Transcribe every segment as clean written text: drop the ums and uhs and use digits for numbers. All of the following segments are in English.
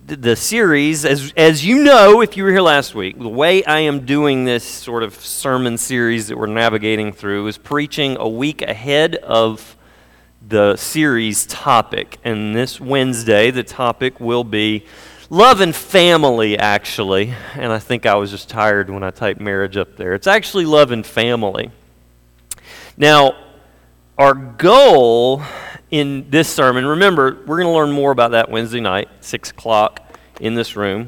the series, as you know, if you were here last week, the way I am doing this sort of sermon series that we're navigating through is preaching a week ahead of the series topic. And this Wednesday, the topic will be love and family, actually. And I think I was just tired when I typed marriage up there. It's actually love and family. Now, our goal in this sermon, remember, we're going to learn more about that Wednesday night, 6 o'clock in this room.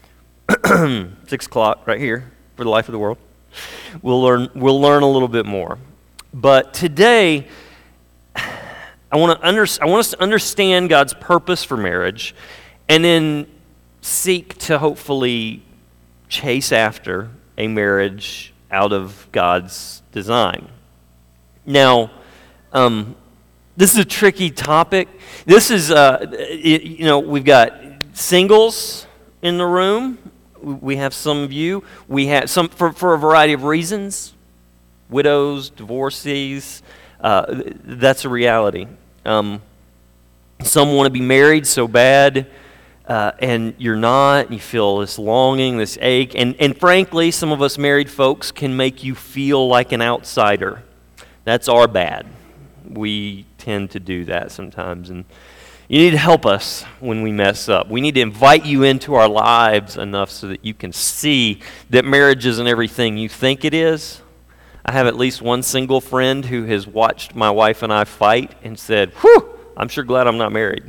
6 o'clock right here for the life of the world. We'll learn a little bit more. But today, I want us to understand God's purpose for marriage and then seek to hopefully chase after a marriage out of God's design. Now, this is a tricky topic. This is, we've got singles in the room. We have some of you. We have some for a variety of reasons. Widows, divorcees. That's a reality. Some want to be married so bad, and you're not. And you feel this longing, this ache. And frankly, some of us married folks can make you feel like an outsider. That's our bad. We tend to do that sometimes, and you need to help us when we mess up. We need to invite you into our lives enough so that you can see that marriage isn't everything you think it is. I have at least one single friend who has watched my wife and I fight and said, "Whew, I'm sure glad I'm not married."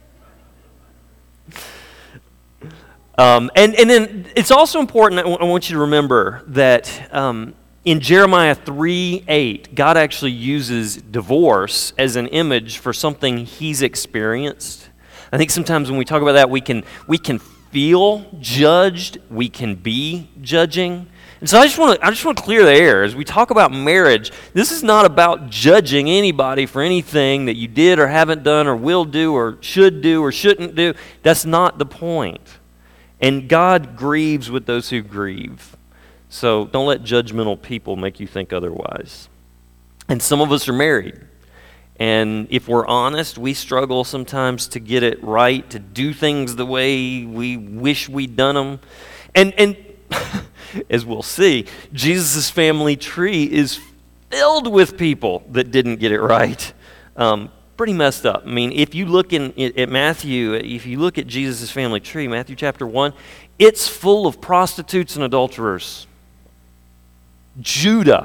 And then it's also important, I want you to remember that in Jeremiah 3:8, God actually uses divorce as an image for something he's experienced. I think sometimes when we talk about that, we can feel judged, we can be judging. And so I just want to clear the air. As we talk about marriage, this is not about judging anybody for anything that you did or haven't done or will do or shouldn't do. That's not the point. And God grieves with those who grieve. So don't let judgmental people make you think otherwise. And some of us are married. And if we're honest, we struggle sometimes to get it right, to do things the way we wish we'd done them. And as we'll see, Jesus' family tree is filled with people that didn't get it right. Pretty messed up. I mean, if you look at Matthew, if you look at Jesus' family tree, Matthew chapter 1, it's full of prostitutes and adulterers. Judah.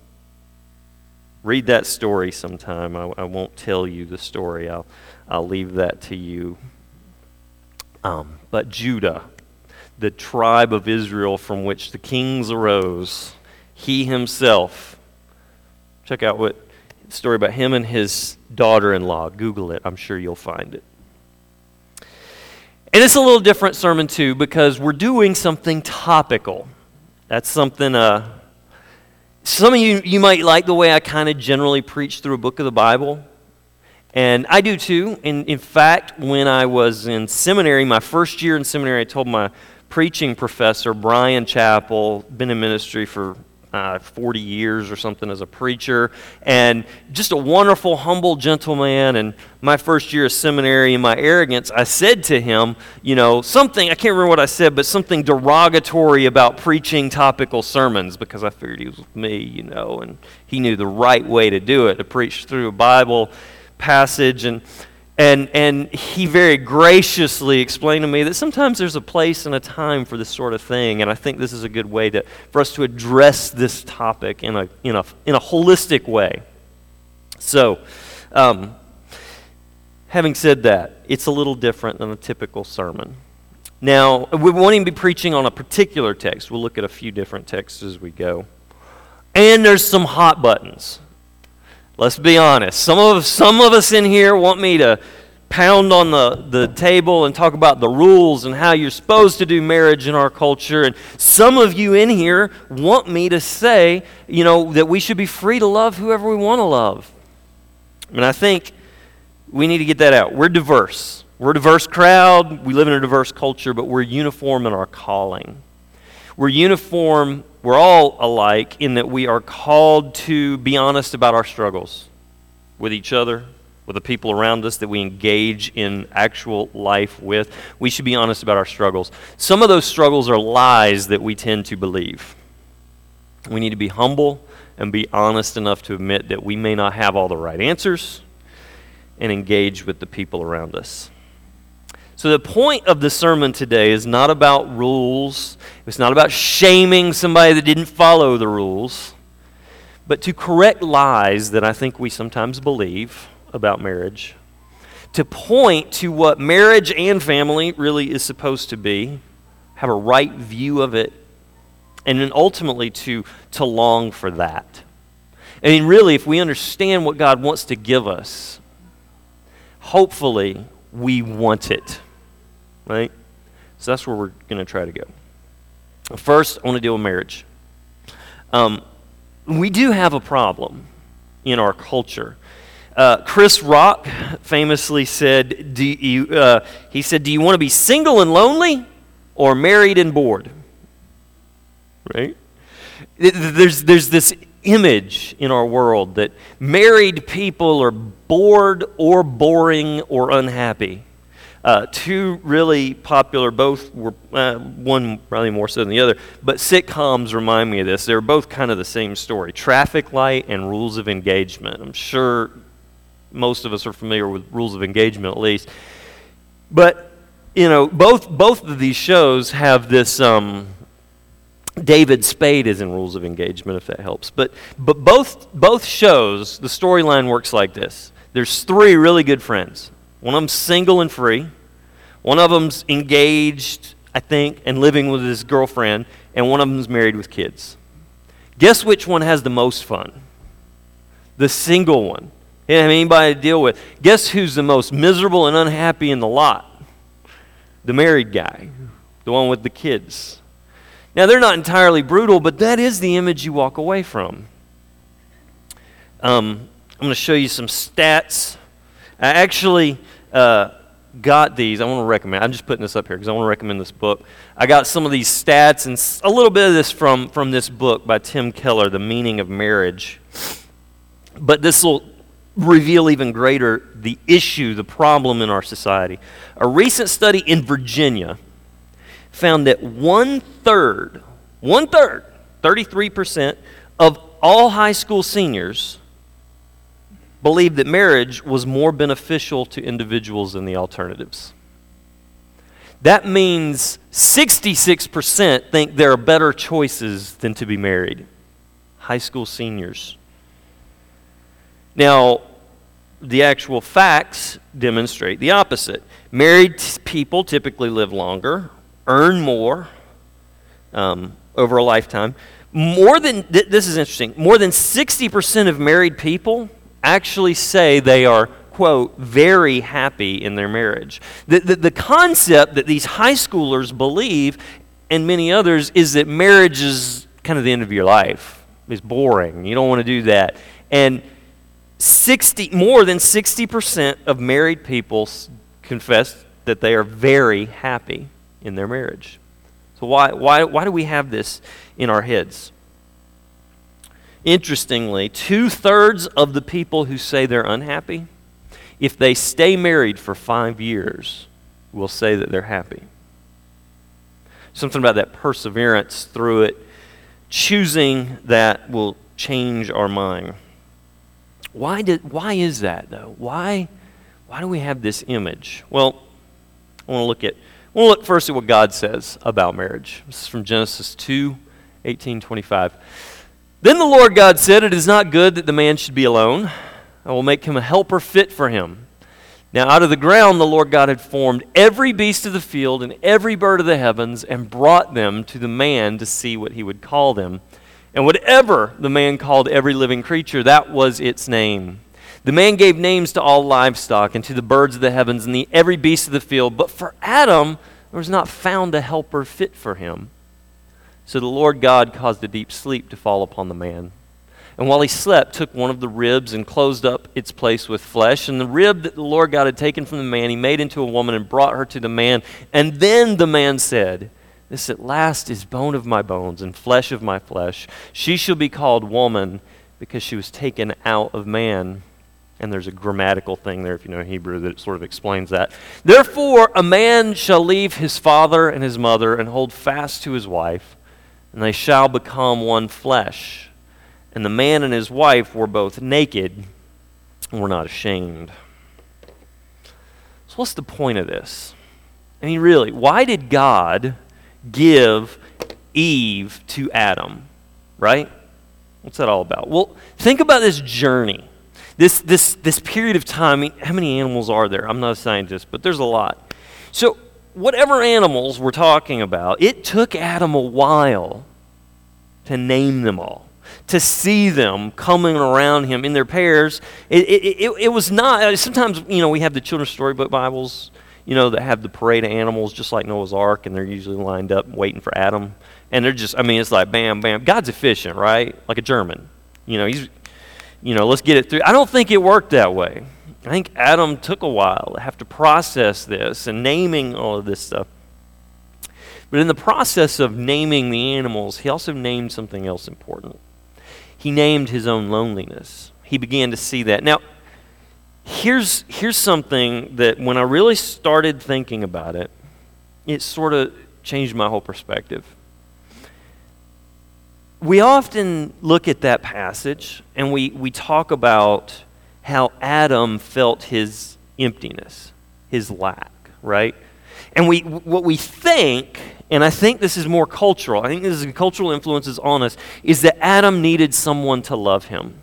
Read that story sometime. I won't tell you the story. I'll leave that to you. But Judah, the tribe of Israel from which the kings arose, he himself. Check out what story about him and his daughter-in-law. Google it. I'm sure you'll find it. And it's a little different sermon too because we're doing something topical. That's something. Some of you might like the way I kind of generally preach through a book of the Bible. And I do too. In fact, when I was in seminary, my first year in seminary, I told my preaching professor, Brian Chappell, been in ministry for 40 years or something as a preacher, and just a wonderful, humble gentleman. And my first year of seminary, in my arrogance, I said to him, something, I can't remember what I said, but something derogatory about preaching topical sermons, because I figured he was with me, and he knew the right way to do it, to preach through a Bible passage. And he very graciously explained to me that sometimes there's a place and a time for this sort of thing, and I think this is a good way for us to address this topic in a holistic way. So, having said that, it's a little different than a typical sermon. Now, we won't even be preaching on a particular text. We'll look at a few different texts as we go. And there's some hot buttons. Let's be honest. Some of us in here want me to pound on the table and talk about the rules and how you're supposed to do marriage in our culture. And some of you in here want me to say, that we should be free to love whoever we want to love. And I think we need to get that out. We're diverse. We're a diverse crowd. We live in a diverse culture, but we're uniform in our calling. We're uniform. We're all alike in that we are called to be honest about our struggles with each other, with the people around us that we engage in actual life with. We should be honest about our struggles. Some of those struggles are lies that we tend to believe. We need to be humble and be honest enough to admit that we may not have all the right answers and engage with the people around us. So the point of the sermon today is not about rules. It's not about shaming somebody that didn't follow the rules, but to correct lies that I think we sometimes believe about marriage, to point to what marriage and family really is supposed to be, have a right view of it, and then ultimately to long for that. I mean, really, if we understand what God wants to give us, hopefully we want it, right? So that's where we're going to try to go. First, I want to deal with marriage. We do have a problem in our culture. Chris Rock famously said, do you want to be single and lonely or married and bored? Right? There's this image in our world that married people are bored or boring or unhappy. Two really popular, both were, one probably more so than the other, but sitcoms remind me of this. They're both kind of the same story. Traffic Light and Rules of Engagement. I'm sure most of us are familiar with Rules of Engagement at least. But, you know, both of these shows have this, David Spade is in Rules of Engagement, if that helps. But both shows, the storyline works like this. There's three really good friends. One of them's single and free. One of them's engaged, I think, and living with his girlfriend. And one of them's married with kids. Guess which one has the most fun? The single one. He didn't have anybody to deal with. Guess who's the most miserable and unhappy in the lot? The married guy. The one with the kids. Now, they're not entirely brutal, but that is the image you walk away from. I'm going to show you some stats. I actually got these. I want to recommend. I'm just putting this up here because I want to recommend this book. I got some of these stats and a little bit of this from this book by Tim Keller, The Meaning of Marriage. But this will reveal even greater the issue, the problem in our society. A recent study in Virginia found that one third, 33% of all high school seniors believed that marriage was more beneficial to individuals than the alternatives. That means 66% think there are better choices than to be married. High school seniors. Now, the actual facts demonstrate the opposite. Married people typically live longer, earn more over a lifetime. This is interesting, more than 60% of married people actually say they are, quote, very happy in their marriage. The concept that these high schoolers believe, and many others, is that marriage is kind of the end of your life. It's boring. You don't want to do that. And more than 60% of married people confess that they are very happy in their marriage. So why do we have this in our heads? Interestingly, 2/3 of the people who say they're unhappy, if they stay married for 5 years, will say that they're happy. Something about that perseverance through it, choosing that will change our mind. Why is that though? Why do we have this image? Well, I want to look first at what God says about marriage. This is from Genesis 2:18-25. Then the Lord God said, "It is not good that the man should be alone. I will make him a helper fit for him." Now out of the ground the Lord God had formed every beast of the field and every bird of the heavens and brought them to the man to see what he would call them. And whatever the man called every living creature, that was its name. The man gave names to all livestock and to the birds of the heavens and every beast of the field. But for Adam there was not found a helper fit for him. So the Lord God caused a deep sleep to fall upon the man. And while he slept, took one of the ribs and closed up its place with flesh. And the rib that the Lord God had taken from the man, he made into a woman and brought her to the man. And then the man said, "This at last is bone of my bones and flesh of my flesh. She shall be called woman because she was taken out of man." And there's a grammatical thing there, if you know Hebrew, that sort of explains that. Therefore, a man shall leave his father and his mother and hold fast to his wife, and they shall become one flesh. And the man and his wife were both naked and were not ashamed. So what's the point of this? I mean, really, why did God give Eve to Adam, right? What's that all about? Well, think about this journey. This period of time. I mean, how many animals are there? I'm not a scientist, but there's a lot. So whatever animals we're talking about, it took Adam a while to name them all, to see them coming around him in their pairs. It was not, sometimes, we have the children's storybook Bibles, that have the parade of animals just like Noah's Ark, and they're usually lined up waiting for Adam. And they're just, it's like bam, bam. God's efficient, right? Like a German. He's, let's get it through. I don't think it worked that way. I think Adam took a while to have to process this and naming all of this stuff. But in the process of naming the animals, he also named something else important. He named his own loneliness. He began to see that. Now, here's something that when I really started thinking about it, it sort of changed my whole perspective. We often look at that passage and we talk about how Adam felt his emptiness, his lack, right? And what we think, and I think this is more cultural, I think this is cultural influences on us, is that Adam needed someone to love him.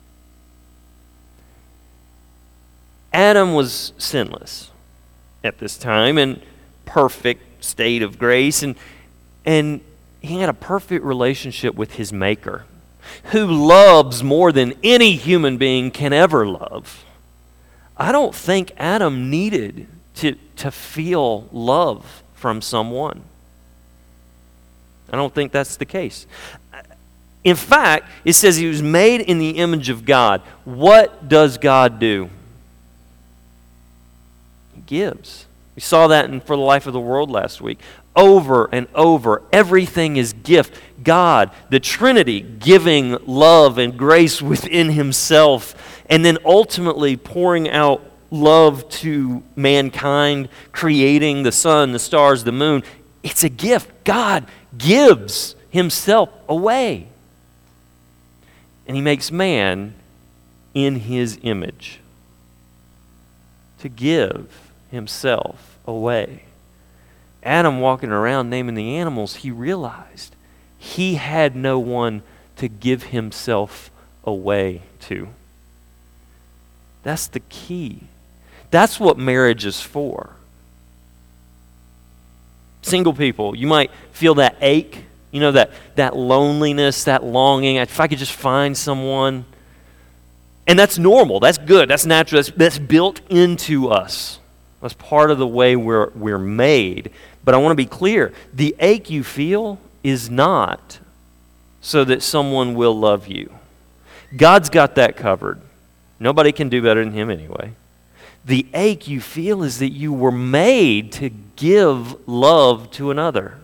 Adam was sinless at this time and perfect state of grace, and he had a perfect relationship with his Maker, who loves more than any human being can ever love. I don't think Adam needed to feel love from someone. I don't think that's the case. In fact, it says he was made in the image of God. What does God do? He gives. We saw that For the Life of the World last week. Over and over, everything is gift. God, the Trinity, giving love and grace within himself, and then ultimately pouring out love to mankind, creating the sun, the stars, the moon. It's a gift. God gives himself away. And he makes man in his image to give himself away. Adam walking around naming the animals, he realized he had no one to give himself away to. That's the key. That's what marriage is for. Single people, you might feel that ache, that loneliness, that longing. If I could just find someone. And that's normal. That's good. That's natural. That's built into us. That's part of the way we're made. But I want to be clear. The ache you feel is not so that someone will love you. God's got that covered. Nobody can do better than him anyway. The ache you feel is that you were made to give love to another.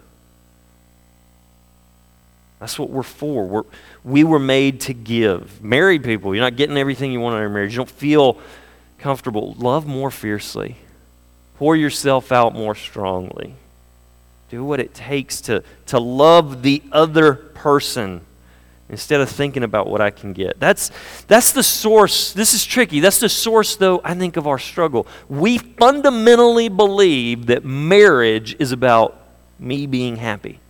That's what we're for. We were made to give. Married people, you're not getting everything you want in your marriage. You don't feel comfortable. Love more fiercely. Pour yourself out more strongly. Do what it takes to love the other person instead of thinking about what I can get. That's the source. This is tricky. That's the source, though, I think, of our struggle. We fundamentally believe that marriage is about me being happy.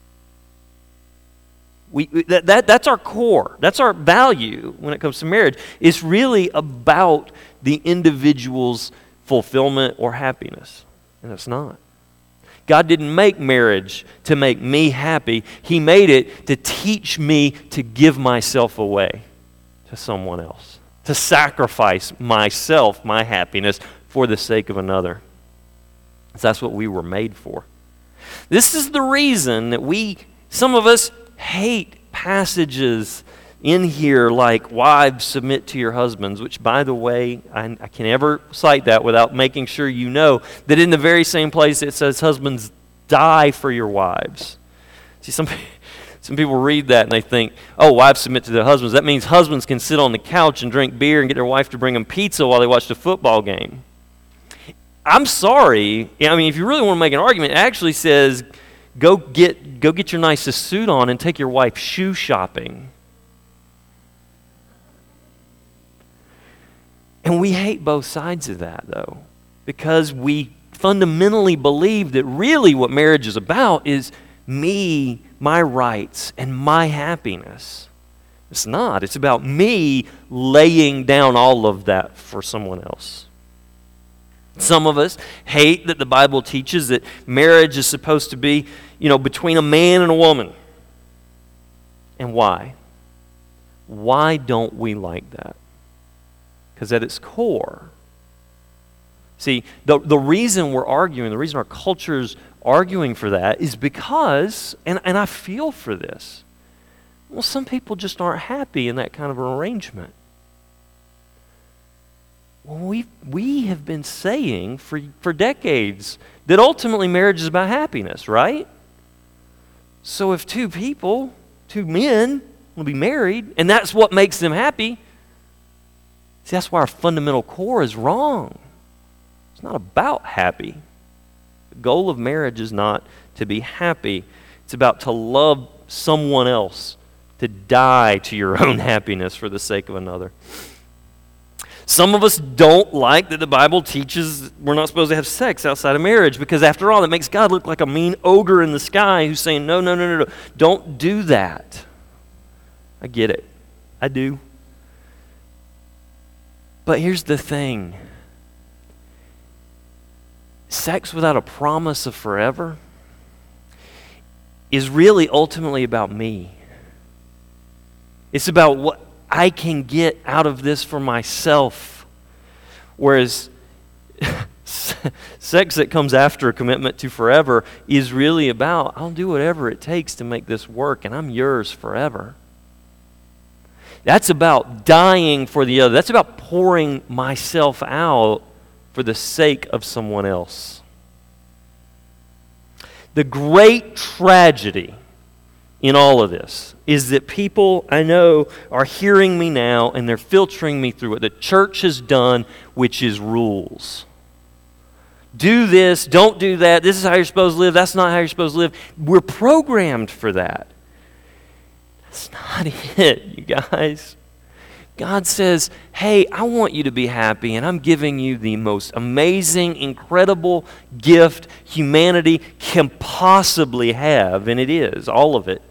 That's our core. That's our value when it comes to marriage. It's really about the individual's fulfillment or happiness. And it's not. God didn't make marriage to make me happy. He made it to teach me to give myself away to someone else, to sacrifice myself, my happiness, for the sake of another. That's what we were made for. This is the reason that some of us hate passages in here like wives submit to your husbands, which, by the way, I can never cite that without making sure you know that in the very same place it says husbands die for your wives. See, Some people read that and they think, oh, wives submit to their husbands. That means husbands can sit on the couch and drink beer and get their wife to bring them pizza while they watch the football game. I'm sorry. I mean, if you really want to make an argument, it actually says, go get your nicest suit on and take your wife shoe shopping. And we hate both sides of that, though, because we fundamentally believe that really what marriage is about is me, my rights, and my happiness. It's not. It's about me laying down all of that for someone else. Some of us hate that the Bible teaches that marriage is supposed to be, between a man and a woman. And why? Why don't we like that? Because at its core, see, the reason we're arguing, the reason our culture's arguing for that is because, and I feel for this, well, some people just aren't happy in that kind of an arrangement. Well, we have been saying for decades that ultimately marriage is about happiness, right? So if two men, will be married, and that's what makes them happy, see, that's why our fundamental core is wrong. It's not about happy. The goal of marriage is not to be happy. It's about to love someone else, to die to your own happiness for the sake of another. Some of us don't like that the Bible teaches we're not supposed to have sex outside of marriage because, after all, it makes God look like a mean ogre in the sky who's saying, no, don't do that. I get it. I do. But here's the thing. Sex without a promise of forever is really ultimately about me. It's about what I can get out of this for myself. Whereas sex that comes after a commitment to forever is really about, I'll do whatever it takes to make this work, and I'm yours forever. That's about dying for the other. That's about pouring myself out for the sake of someone else. The great tragedy in all of this is that people, I know, are hearing me now and they're filtering me through what the church has done, which is rules. Do this, don't do that, this is how you're supposed to live, that's not how you're supposed to live. We're programmed for that. That's not it, you guys. God says, hey, I want you to be happy, and I'm giving you the most amazing, incredible gift humanity can possibly have, and it is, all of it.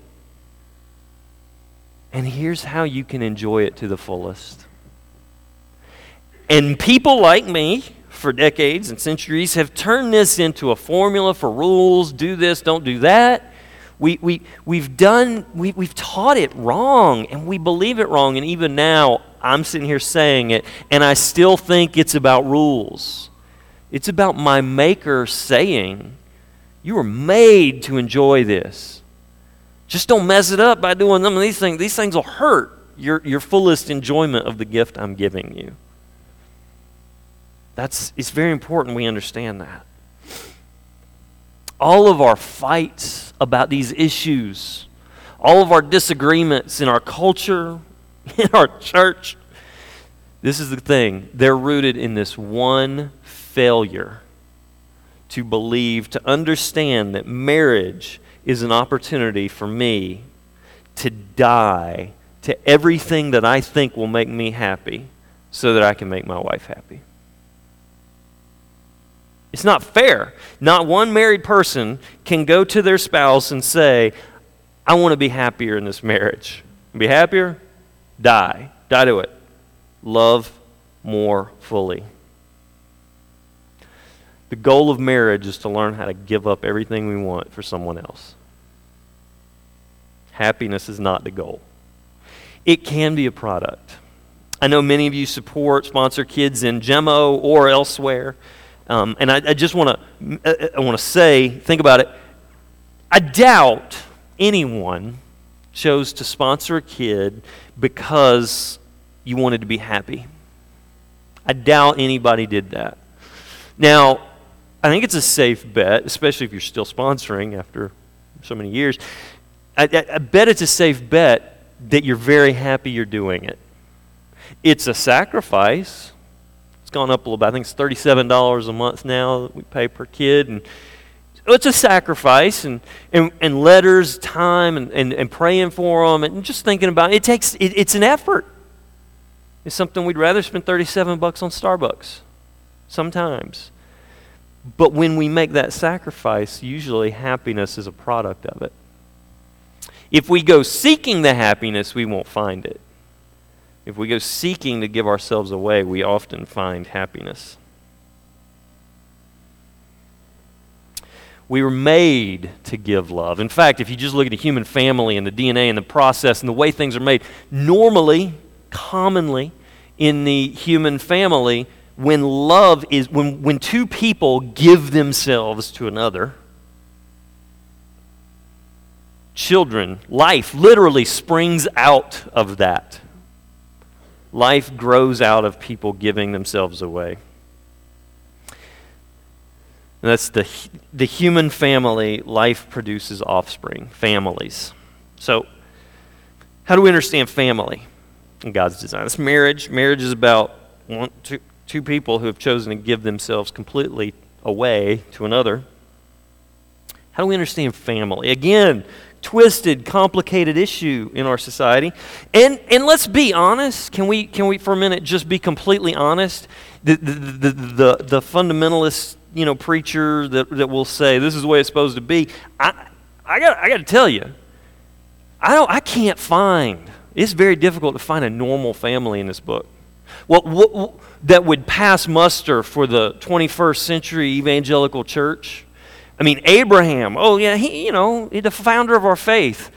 And here's how you can enjoy it to the fullest. And people like me, for decades and centuries, have turned this into a formula for rules, do this, don't do that. We've taught it wrong, and we believe it wrong, and even now I'm sitting here saying it, and I still think it's about rules. It's about my Maker saying, you were made to enjoy this. Just don't mess it up by doing some of these things. These things will hurt your fullest enjoyment of the gift I'm giving you. It's very important we understand that. All of our fights about these issues, all of our disagreements in our culture, in our church, this is the thing. They're rooted in this one failure to believe, to understand that marriage is an opportunity for me to die to everything that I think will make me happy so that I can make my wife happy. It's not fair. Not one married person can go to their spouse and say, I want to be happier in this marriage. Be happier? Die. Die to it. Love more fully. The goal of marriage is to learn how to give up everything we want for someone else. Happiness is not the goal. It can be a product. I know many of you sponsor kids in Gemo or elsewhere. And I just want to say, think about it. I doubt anyone chose to sponsor a kid because you wanted to be happy. I doubt anybody did that. Now, I think it's a safe bet, especially if you're still sponsoring after so many years. I bet it's a safe bet that you're very happy you're doing it. It's a sacrifice. It's gone up a little bit. I think it's $37 a month now that we pay per kid. And it's a sacrifice, and letters, time, and praying for them, and just thinking about it. It's an effort. It's something we'd rather spend $37 on Starbucks sometimes. But when we make that sacrifice, usually happiness is a product of it. If we go seeking the happiness, we won't find it. If we go seeking to give ourselves away, we often find happiness. We were made to give love. In fact, if you just look at the human family and the DNA and the process and the way things are made, normally, commonly, in the human family, when two people give themselves to another, children, life literally springs out of that. Life grows out of people giving themselves away. And that's the human family. Life produces offspring, families. So, how do we understand family in God's design? It's marriage. Marriage is about two people who have chosen to give themselves completely away to another. How do we understand family? Again, twisted, complicated issue in our society. And let's be honest. Can we for a minute just be completely honest? The fundamentalist, preacher that will say this is the way it's supposed to be. I got to tell you, I can't find. It's very difficult to find a normal family in this book. What that would pass muster for the 21st century evangelical church. I mean, Abraham, he's the founder of our faith.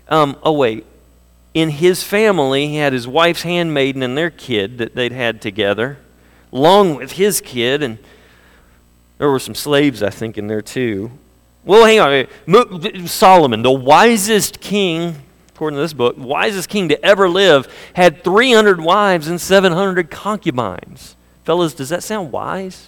In his family, he had his wife's handmaiden and their kid that they'd had together, along with his kid, and there were some slaves, I think, in there too. Well, hang on. Solomon, the wisest king, according to this book, the wisest king to ever live, had 300 wives and 700 concubines. Fellas, does that sound wise?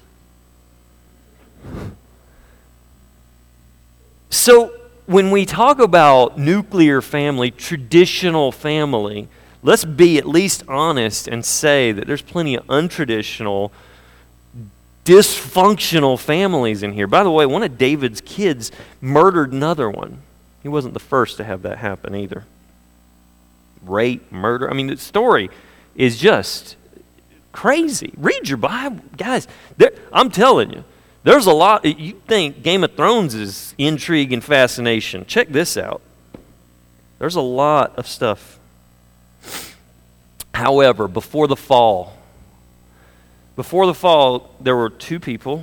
So when we talk about nuclear family, traditional family, let's be at least honest and say that there's plenty of untraditional, dysfunctional families in here. By the way, one of David's kids murdered another one. He wasn't the first to have that happen either. Rape, murder. I mean, the story is just crazy. Read your Bible. Guys, I'm telling you. There's a lot. You think Game of Thrones is intrigue and fascination. Check this out. There's a lot of stuff. However, before the fall, there were two people,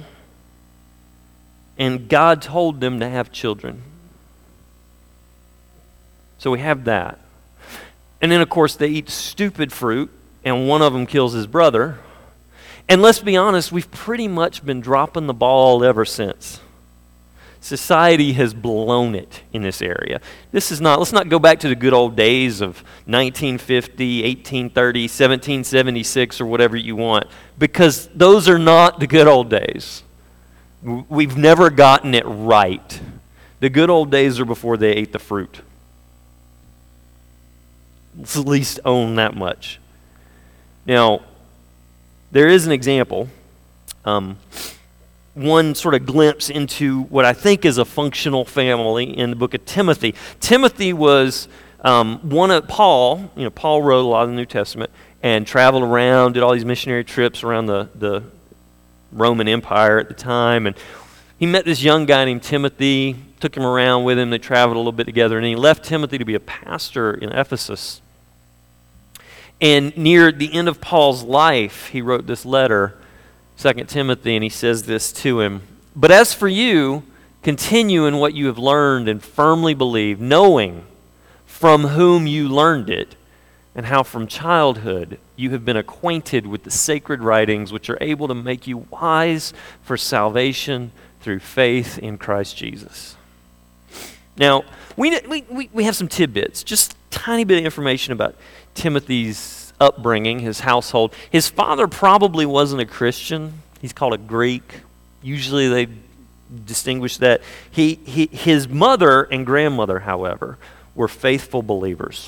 and God told them to have children. So we have that. And then, of course, they eat stupid fruit, and one of them kills his brother. And let's be honest, we've pretty much been dropping the ball ever since. Society has blown it in this area. Let's not go back to the good old days of 1950, 1830, 1776, or whatever you want, because those are not the good old days. We've never gotten it right. The good old days are before they ate the fruit. Let's at least own that much. Now, there is an example, one sort of glimpse into what I think is a functional family in the book of Timothy. Timothy was one of Paul. Paul wrote a lot of the New Testament and traveled around, did all these missionary trips around the Roman Empire at the time. And he met this young guy named Timothy, took him around with him. They traveled a little bit together, and he left Timothy to be a pastor in Ephesus. And near the end of Paul's life, he wrote this letter, 2 Timothy, and he says this to him. But as for you, continue in what you have learned and firmly believe, knowing from whom you learned it, and how from childhood you have been acquainted with the sacred writings, which are able to make you wise for salvation through faith in Christ Jesus. Now, we have some tidbits, just tiny bit of information about Timothy's upbringing, his household. His father probably wasn't a Christian. He's called a Greek. Usually they distinguish that. His mother and grandmother, however, were faithful believers.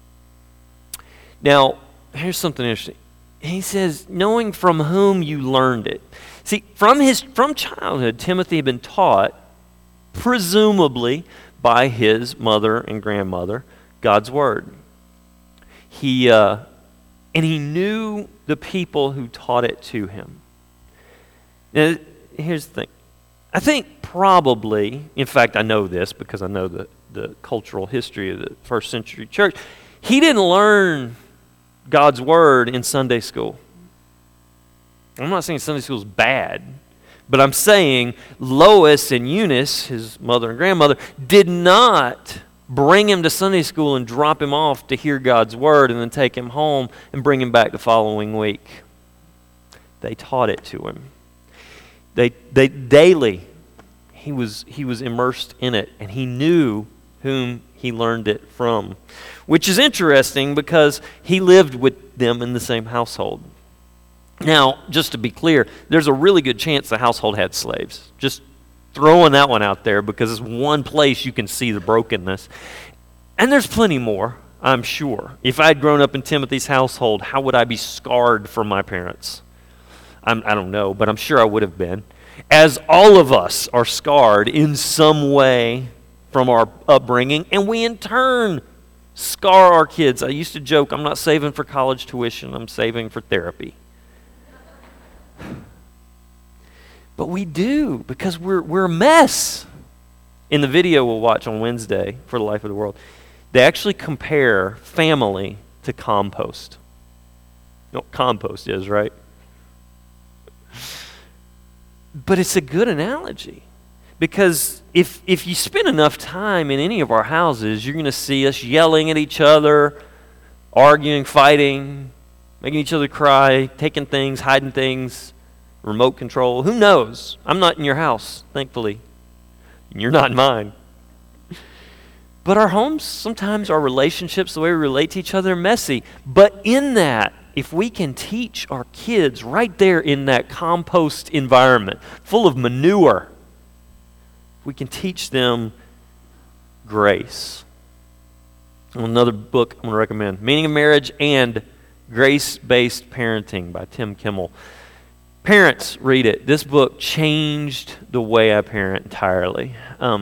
Now, here's something interesting. He says, knowing from whom you learned it. See, from childhood, Timothy had been taught, presumably by his mother and grandmother, God's Word. And he knew the people who taught it to him. Now, here's the thing. I think probably, in fact, I know this because I know the cultural history of the first century church. He didn't learn God's Word in Sunday school. I'm not saying Sunday school is bad, but I'm saying Lois and Eunice, his mother and grandmother, did not bring him to Sunday school and drop him off to hear God's Word and then take him home and bring him back the following week. They taught it to him. They daily, he was immersed in it, and he knew whom he learned it from, which is interesting because he lived with them in the same household. Now, just to be clear, there's a really good chance the household had slaves. Just throwing that one out there because it's one place you can see the brokenness. And there's plenty more, I'm sure. If I had grown up in Timothy's household, how would I be scarred from my parents? I don't know, but I'm sure I would have been. As all of us are scarred in some way from our upbringing, and we in turn scar our kids. I used to joke, I'm not saving for college tuition, I'm saving for therapy. But we do, because we're a mess. In the video we'll watch on Wednesday for the Life of the World, they actually compare family to compost. You know what compost is, right? But it's a good analogy. Because if you spend enough time in any of our houses, you're going to see us yelling at each other, arguing, fighting, making each other cry, taking things, hiding things, remote control. Who knows? I'm not in your house, thankfully. And you're not in mine. But our homes, sometimes our relationships, the way we relate to each other, are messy. But in that, if we can teach our kids right there in that compost environment, full of manure, we can teach them grace. Another book I'm going to recommend, Meaning of Marriage and Grace-Based Parenting by Tim Kimmel. Parents, read it. This book changed the way I parent entirely.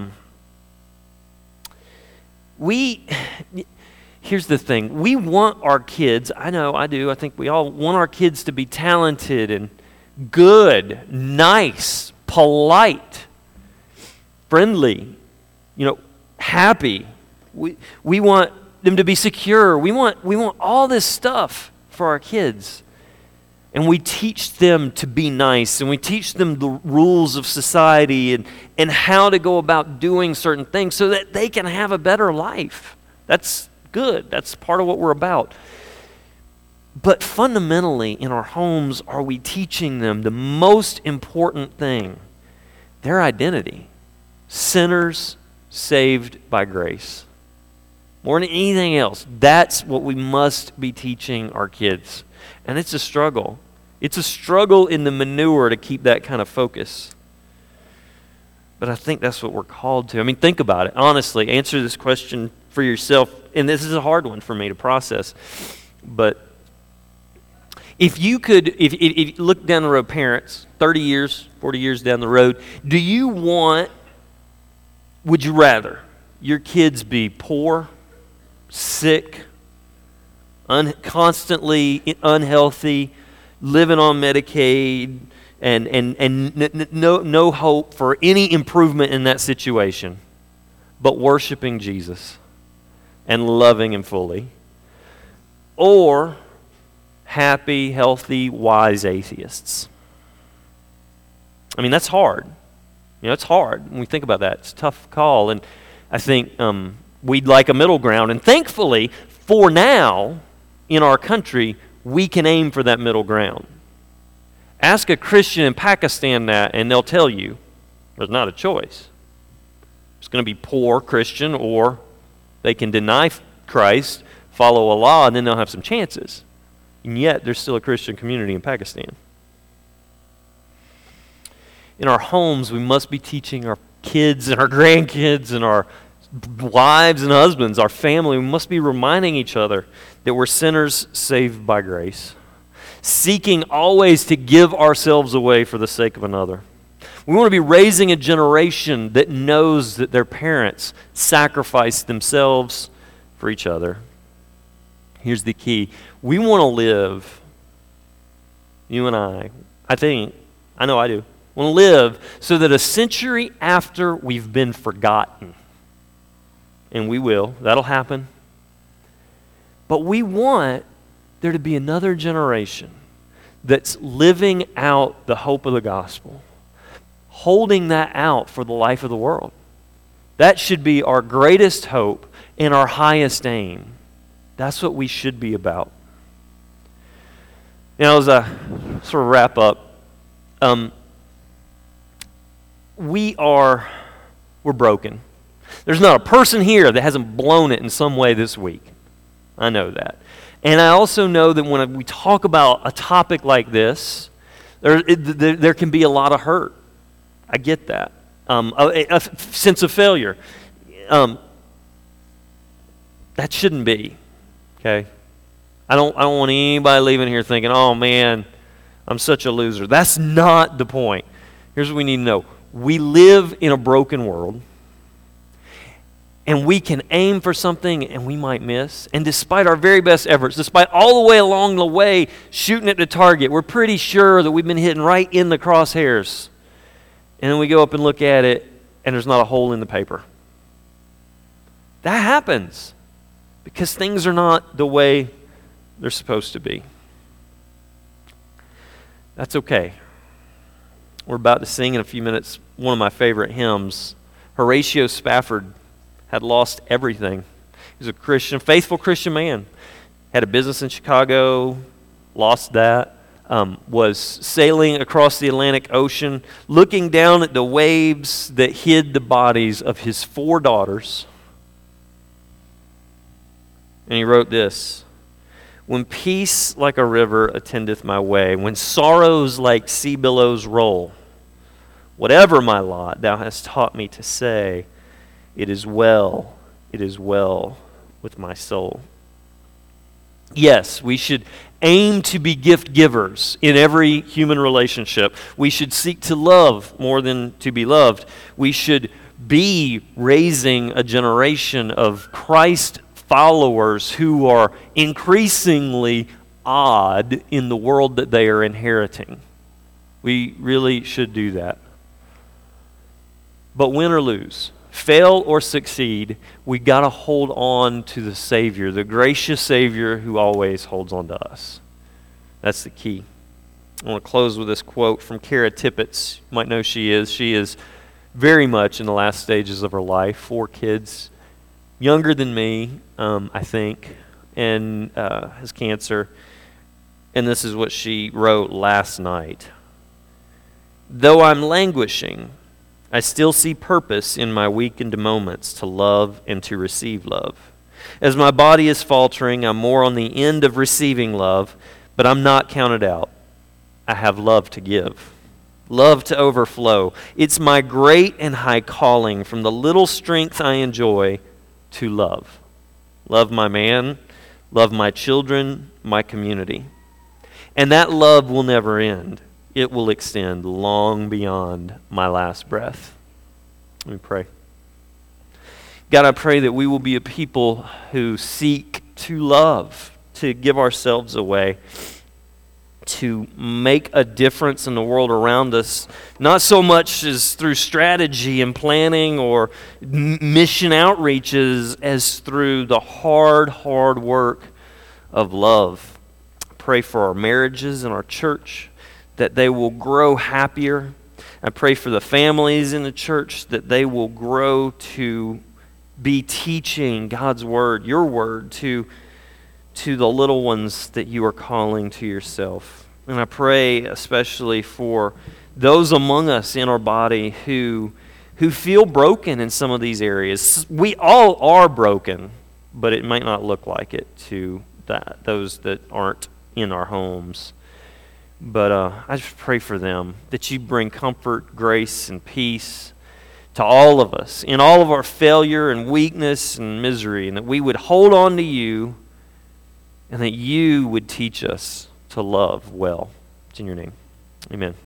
Here's the thing. We want our kids, I know, I do, I think we all want our kids to be talented and good, nice, polite, friendly, happy. We want them to be secure. We want all this stuff for our kids. And we teach them to be nice, and we teach them the rules of society and how to go about doing certain things so that they can have a better life. That's good. That's part of what we're about. But fundamentally, in our homes, are we teaching them the most important thing? Their identity. Sinners saved by grace. More than anything else, that's what we must be teaching our kids. And it's a struggle. It's a struggle in the manure to keep that kind of focus. But I think that's what we're called to. I mean, think about it. Honestly, answer this question for yourself. And this is a hard one for me to process. But if you look down the road, parents, 30 years, 40 years down the road, would you rather your kids be poor, sick, constantly unhealthy, living on Medicaid, and no hope for any improvement in that situation, but worshiping Jesus and loving Him fully? Or happy, healthy, wise atheists? I mean, that's hard. It's hard when we think about that. It's a tough call, and I think we'd like a middle ground. And thankfully, for now, in our country, we can aim for that middle ground. Ask a Christian in Pakistan that, and they'll tell you there's not a choice. It's going to be poor Christian, or they can deny Christ, follow Allah, and then they'll have some chances. And yet, there's still a Christian community in Pakistan. In our homes, we must be teaching our kids and our grandkids and our wives and husbands, our family, we must be reminding each other that we're sinners saved by grace, seeking always to give ourselves away for the sake of another. We want to be raising a generation that knows that their parents sacrificed themselves for each other. Here's the key. We want to live, you and I know I do, want to live so that a century after we've been forgotten, and we will, that'll happen, but we want there to be another generation that's living out the hope of the gospel, holding that out for the life of the world. That should be our greatest hope and our highest aim. That's what we should be about. As I sort of wrap up, we're broken. There's not a person here that hasn't blown it in some way this week. I know that. And I also know that when we talk about a topic like this, there can be a lot of hurt. I get that. A sense of failure. That shouldn't be. Okay? I don't want anybody leaving here thinking, oh man, I'm such a loser. That's not the point. Here's what we need to know. We live in a broken world, and we can aim for something and we might miss. And despite our very best efforts, despite all the way along the way shooting at the target, we're pretty sure that we've been hitting right in the crosshairs. And then we go up and look at it, and there's not a hole in the paper. That happens because things are not the way they're supposed to be. That's okay. We're about to sing in a few minutes one of my favorite hymns. Horatio Spafford had lost everything. He was a Christian, faithful Christian man. Had a business in Chicago, lost that. Was sailing across the Atlantic Ocean, looking down at the waves that hid the bodies of his 4 daughters. And he wrote this: when peace like a river attendeth my way, when sorrows like sea billows roll, whatever my lot, thou hast taught me to say, it is well with my soul. Yes, we should aim to be gift givers in every human relationship. We should seek to love more than to be loved. We should be raising a generation of Christ followers who are increasingly odd in the world that they are inheriting. We really should do that. But win or lose, fail or succeed, we got to hold on to the Savior, the gracious Savior who always holds on to us. That's the key. I want to close with this quote from Kara Tippett. You might know she is. She is very much in the last stages of her life. 4 kids, younger than me, I think, and has cancer. And this is what she wrote last night. Though I'm languishing, I still see purpose in my weakened moments to love and to receive love. As my body is faltering, I'm more on the end of receiving love, but I'm not counted out. I have love to give, love to overflow. It's my great and high calling from the little strength I enjoy to love. Love my man, love my children, my community. And that love will never end. It will extend long beyond my last breath. Let me pray. God, I pray that we will be a people who seek to love, to give ourselves away, to make a difference in the world around us, not so much as through strategy and planning or mission outreaches as through the hard work of love. I pray for our marriages and our church, that they will grow happier. I pray for the families in the church, that they will grow to be teaching God's word, your word, to the little ones that you are calling to yourself. And I pray especially for those among us in our body who feel broken in some of these areas. We all are broken, but it might not look like it to those that aren't in our homes. But I just pray for them, that you bring comfort, grace, and peace to all of us in all of our failure and weakness and misery, and that we would hold on to you and that you would teach us to love well. It's in your name. Amen.